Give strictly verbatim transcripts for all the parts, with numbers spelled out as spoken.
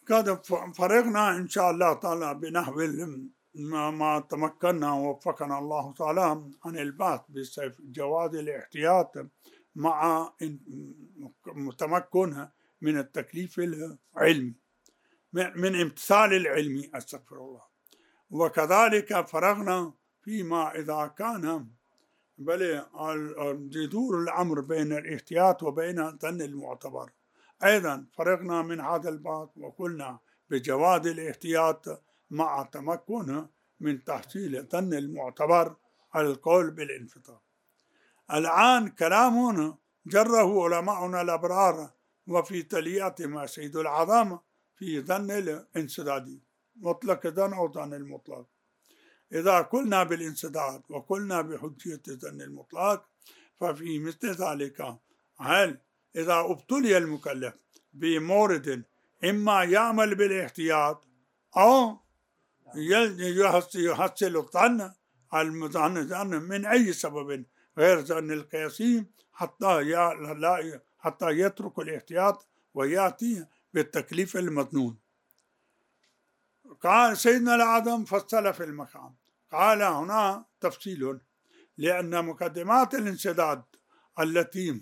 قد فرغنا إن شاء الله تعالى بنحو ما, ما تمكنا ووفقنا الله تعالى عن البحث بجواز الاحتياط مع تمكنها من التكليف العلمي، من امتثال العلم، استغفر الله. وكذلك فرغنا فيما إذا كان بل يدور الأمر بين الاحتياط وبين ظن المعتبر، أيضا فرغنا من هذا الباب وقلنا بجواز الاحتياط مع تمكنه من تحصيل ظن المعتبر على القول بالانفطار. الآن كلامنا جره علماؤنا الأبرار وفي تلياتهم سيد العظام في ظن الانسداد، مطلق ظن أو ظن المطلق. إذا قلنا بالانسداد وقلنا بحجية ظن المطلق ففي مثل ذلك هل إذا ابتلي المكلف بمورد إما يعمل بالاحتياط أو يحصل الظن المظن من أي سبب غير ظن القياسي حتى حتى يترك الاحتياط ويأتي بالتكليف المظنون. قال سيدنا الأعظم فصل في المقام، قال هنا تفصيل، لأن مقدمات الانسداد التي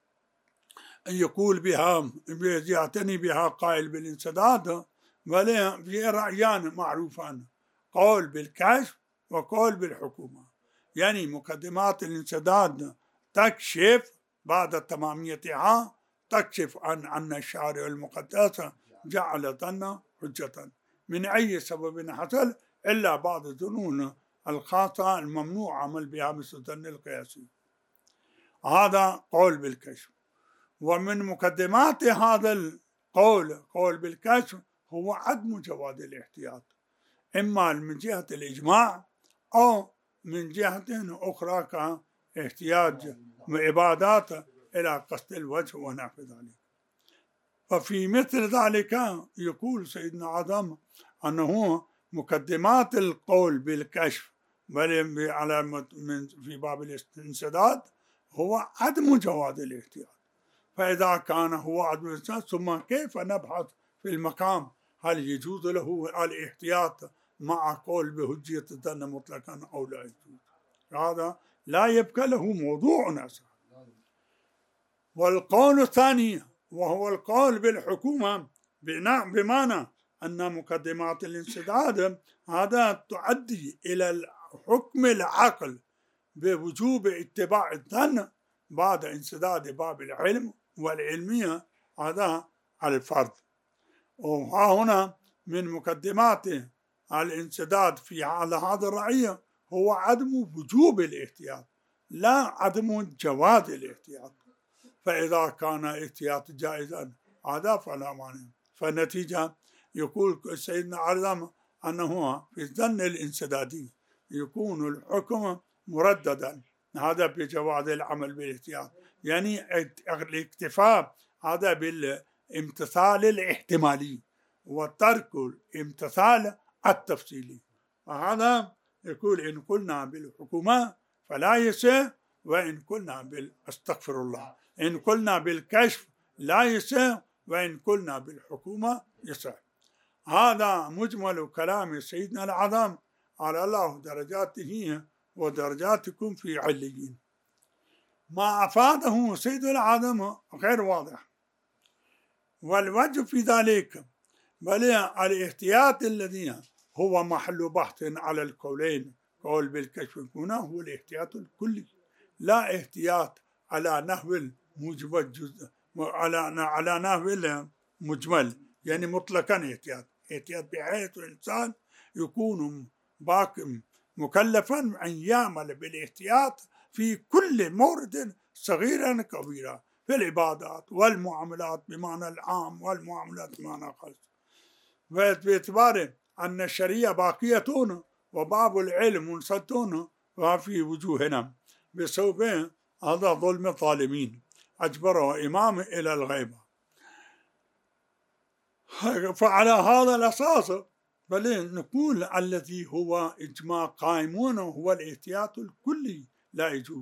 يقول بها يعتني بها قائل بالانسداد ولا في رأيان معروفان، قول بالكشف وقول بالحكومة. يعني مقدمات الانسداد تكشف بعد تماميتها، تكشف عن أن الشارع المقدس جعل ظن حجة من أي سبب حصل إلا بعض الظنون الخاصة الممنوع عمل بها مثل الظن القياسي. هذا قول بالكشف. ومن مقدمات هذا القول قول بالكشف هو عدم جواز الاحتياط، إما من جهة الإجماع أو من جهة أخرى كاحتياج وعبادات إلى قصد الوجه ونحو ذلك. ففي مثل ذلك يقول سيدنا عظم أنه مقدمات القول بالكشف بل على في باب الانسداد هو عدم جواز الاحتياط. فإذا كان هو عدم الاحتياط ثم كيف نبحث في المقام هل يجوز له الاحتياط مع قول بحجية الظن مطلقا أو لا يجوز؟ هذا لا يبقى له موضوع آخر. والقول الثاني وهو القول بالحكومة بمعنى أن مقدمات الانسداد هذا تؤدي إلى حكم العقل بوجوب اتباع الظن بعد انسداد باب العلم والعلمية هذا على الفرض. وها هنا من مقدمات الانسداد في على هذا الرعية هو عدم وجوب الاحتياط لا عدم جواز الاحتياط. فإذا كان الاحتياط جائزا هذا فلا مانع. فالنتيجة يقول سيدنا عظم أنه في الظن الانسدادي يكون الحكم مرددا، هذا بجواز العمل بالاحتياط، يعني الاكتفاء هذا بالامتثال الاحتمالي وترك الامتثال التفصيلي. وهذا يقول إن قلنا بالحكومة فلا يصح، وإن قلنا بالاستغفر الله إن قلنا بالكشف لا يصح، وإن قلنا بالحكومة يصح. هذا مجمل كلام سيدنا العظم على الله درجاته ودرجاتكم في عليين. ما أفاده سيد العظم غير واضح، والوجه في ذلك بل الاحتياط الذي هو محل بحث على القولين قول بالكشف هنا هو الاحتياط الكلي، لا احتياط على نحو الموجب الجزء على على نحو المجمل، يعني مطلقا احتياط احتياط بحيث الإنسان يكون باق مكلفا أن يعمل بالاحتياط في كل مورد صغيرا كبيرا في العبادات والمعاملات بمعنى العام والمعاملات بمعنى الخاص، باعتبار أن الشريعة باقية وباب العلم منسد وفي وجوهنا بسبب هذا ظلم الظالمين أجبره إمام إلى الغيبة. فعلى هذا الأساس بل نقول الذي هو إجماع قائمون هو الاحتياط الكلي لا يجوز.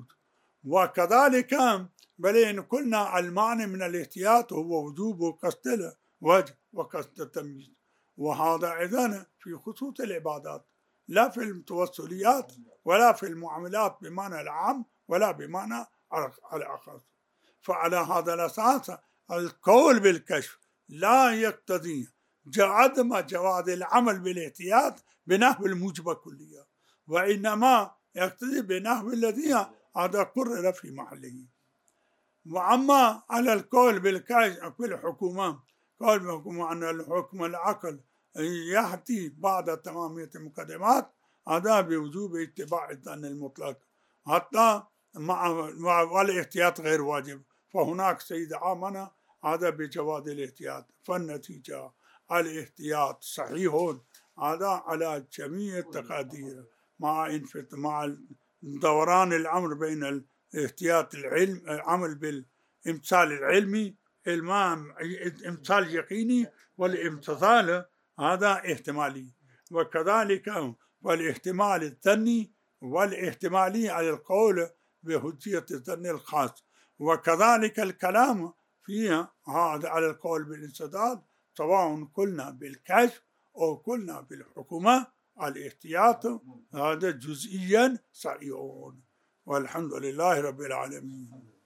وكذلك بل إن قلنا المعنى من الاحتياط هو وجوب قصد الوجه وقصد التمييز. وهذا أيضا في خصوص العبادات، لا في التوسليات ولا في المعاملات بمعنى العام ولا بمعنى الأخص. فعلى هذا الأساس القول بالكشف لا يقتضي عدم جواز العمل بالاحتياط بنحو الموجب كليا، وإنما يقتضي بنحو الذي هذا قرر في محله. وأما على القول بالكشف في الحكومة، قول بالحكومة أن الحكم العقل يأتي بعد تمامية المقدمات، هذا بوجوب اتباع الظن المطلق حتى مع والاحتياط غير واجب. فهناك سيد آمن هذا بجواز الاحتياط، فالنتيجة الاحتياط صحيح هذا على جميع التقادير، مع مع دوران الأمر بين الاحتياط العلم العمل بالامثال العلمي، امثال يقيني، والامتثال هذا احتمالي، وكذلك والاحتمال الظني والاحتمالي على القول بحجية الظن الخاص، وكذلك الكلام فيها هذا على القول بالانسداد، سواء قلنا بالكشف أو قلنا بالحكومة. الاحتياط هذا جزئيا صحيح، والحمد لله رب العالمين.